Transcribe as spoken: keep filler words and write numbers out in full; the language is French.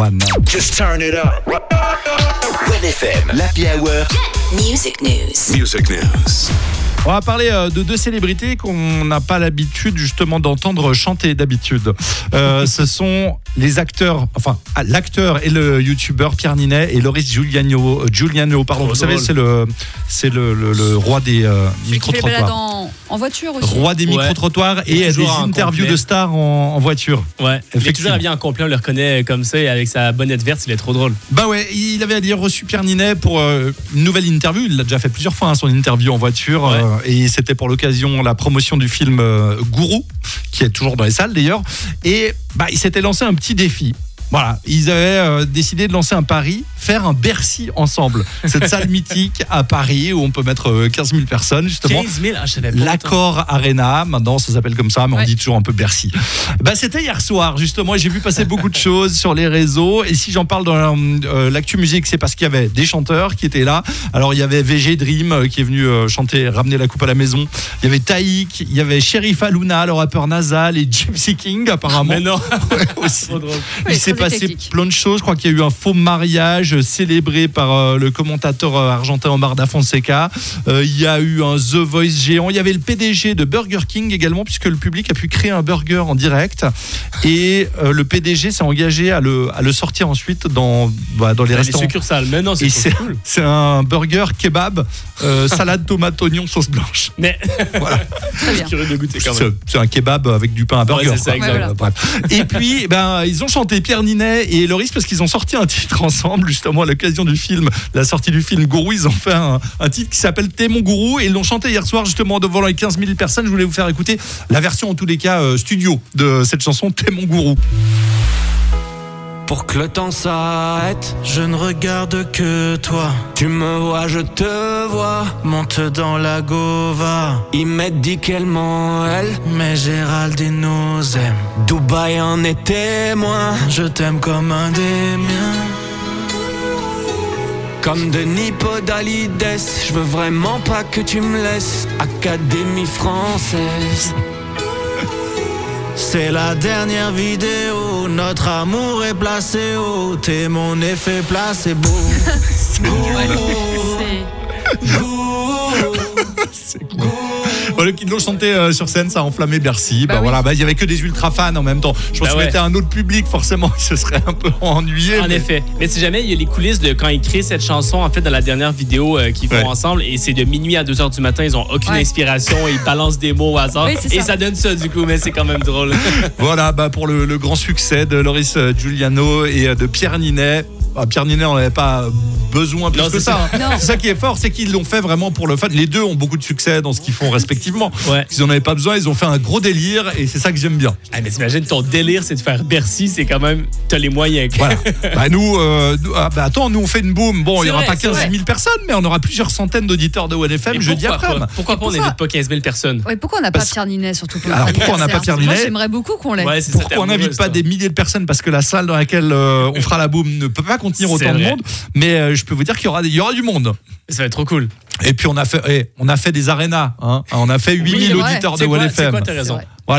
One. Just turn it up. One F M, l'Happy Hour. Music News. Music News. On va parler de deux célébrités qu'on n'a pas l'habitude justement d'entendre chanter d'habitude. Euh, ce sont les acteurs, enfin l'acteur et le youtubeur Pierre Ninet et Loris Giuliano. Giuliano, pardon. Oh, vous drôle. savez, c'est le, c'est le, le, le roi des euh, Celui qui fait micro-trottoirs. balade en, en voiture aussi. Roi des Ouais. micro-trottoirs Il et est des toujours en interviews complet. de stars en, en voiture. Ouais, il est Effectivement. toujours habillé en complet, on le reconnaît comme ça, et avec sa bonnette verte, il est trop drôle. Bah ouais, il avait d'ailleurs reçu Pierre Ninet pour euh, une nouvelle interview. Il l'a déjà fait plusieurs fois, hein, son interview en voiture. Ouais. euh, et c'était pour l'occasion la promotion du film euh, Gourou, qui est toujours dans les salles d'ailleurs. Et bah, il s'était lancé un petit défi. Voilà, ils avaient euh, décidé de lancer un pari, faire un Bercy ensemble. Cette salle mythique à Paris où on peut mettre euh, quinze mille personnes justement. quinze mille, ah, je savais pas. L'Accor Arena, maintenant ça s'appelle comme ça, mais on Ouais. dit toujours un peu Bercy. Bah, c'était hier soir justement, et j'ai vu passer beaucoup de choses sur les réseaux. Et si j'en parle dans euh, l'actu musique, c'est parce qu'il y avait des chanteurs qui étaient là. Alors il y avait V G Dream euh, qui est venu euh, chanter, ramener la coupe à la maison. Il y avait Taïk, il y avait Sheriff Aluna, le rappeur Nasal, et Gypsy King apparemment. Mais non, Ouais, aussi. trop drôle. Il Oui, s'est très passé éclectique. plein de choses. Je crois qu'il y a eu un faux mariage célébré par euh, le commentateur euh, argentin Omar Da Fonseca. Euh, il y a eu un The Voice géant. Il y avait le P D G de Burger King également, puisque le public a pu créer un burger en direct. Et euh, le P D G s'est engagé à le, à le sortir ensuite dans, bah, dans les Les restaurants. succursales, mais non, c'est Et trop c'est, cool. c'est un burger kebab, euh, salade, tomate, oignon, sauce blanche. Mais Voilà. Très je bien. suis curieux de goûter quand C'est, même. c'est un kebab avec du pain à burger. Ouais, c'est ça, quoi. exact. Euh, bref. Et puis, ben, ils ont chanté Pierre Ninet et Loris parce qu'ils ont sorti un titre ensemble, justement à l'occasion du film, la sortie du film Gourou. Ils ont fait un, un titre qui s'appelle T'es mon gourou et ils l'ont chanté hier soir justement devant les quinze mille personnes. Je voulais vous faire écouter la version en tous les cas euh, studio de cette chanson T'es mon gourou. Pour que le temps s'arrête, je ne regarde que toi. Tu me vois, je te vois. Monte dans la Gova. Ils m'aident dit qu'elle m'en elle, mais Géraldine nous aime. Dubaï en est témoin. Je t'aime comme un des miens. Comme Denis Podalides, je veux vraiment pas que tu me laisses. Académie française. C'est la dernière vidéo, notre amour est placé haut. T'es mon effet placebo. C'est- Voilà, ils l'ont chanté euh, sur scène, ça a enflammé Bercy. Bah, Bah oui. voilà, bah, il y avait que des ultra fans en même temps. Je pense Bah que ouais. c'était un autre public, forcément, il se serait un peu ennuyé. En mais- effet. Mais si jamais, il y a les coulisses de quand ils créent cette chanson, en fait, dans la dernière vidéo euh, qu'ils font Ouais. ensemble, et c'est de minuit à deux heures du matin, ils ont aucune Ouais. inspiration, et ils balancent des mots au hasard. Oui, c'est et ça. ça donne ça, du coup, mais c'est quand même drôle. Voilà, bah pour le, le grand succès de Loris euh, Giuliano et euh, de Pierre Ninet. Ah, Pierre Ninet, on n'avait pas besoin plus Non, que c'est ça. hein. Non. C'est ça qui est fort, c'est qu'ils l'ont fait vraiment pour le fun. Les deux ont beaucoup de succès dans ce qu'ils font respectivement. Ouais. Ils n'en avaient pas besoin, ils ont fait un gros délire et c'est ça que j'aime bien. Ah, mais t'imagines, ton délire, c'est de faire Bercy, c'est quand même. T'as les moyens. quoi. Voilà. bah nous, euh, nous- ah, bah attends, nous on fait une boom. Bon, il C'est n'y aura vrai, pas c'est quinze vrai. mille personnes, mais on aura plusieurs centaines d'auditeurs de One F M Et jeudi pourquoi après. pas, pourquoi pas on pourquoi- n'invite pas quinze mille personnes? Ouais, pourquoi on n'a pas Parce- Pierre Ninet surtout pour Alors, notre pourquoi on n'a pas anniversaire Pierre Moi, Ninet j'aimerais beaucoup qu'on l'ait. Ouais, c'est- Pourquoi c'était on n'invite amoureux, pas ça. des milliers de personnes? Parce que la salle dans laquelle euh, on fera la boom ne peut pas contenir C'est autant de vrai. monde. Mais euh, je peux vous dire qu'il y aura, des- il y aura du monde. Ça va être trop cool. Et puis on a fait, eh, on a fait des arénas. Hein. On a fait huit Oui, mille c'est vrai. auditeurs de C'est quoi, One c'est F M. quoi, t'as C'est raison. vrai.